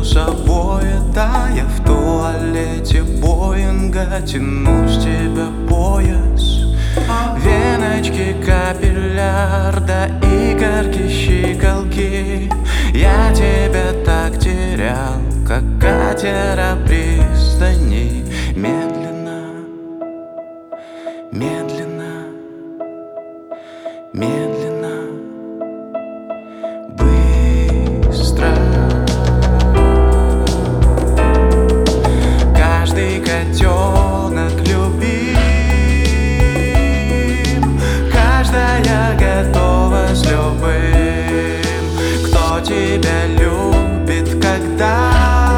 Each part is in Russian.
собой, тая в туалете Боинга, тяну с тебя пояс. Веночки, капиллярда, игарки, щиколки. Я тебя так терял, как катера пристани. Медленно, медленно, медленно, быстро. Каждый котенок любим, каждая готова с любым. Кто тебя любит, когда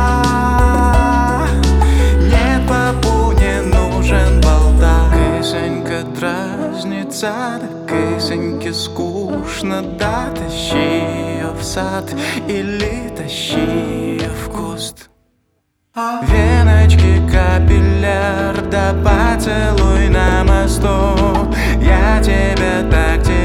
нет папу, не нужен болта. Кисонька дразнится, да кисоньке скучно, да тащи ее в сад или тащи ее в куст. Веночки, капиллярда, поцелуй на мосту. Я тебя так теряю.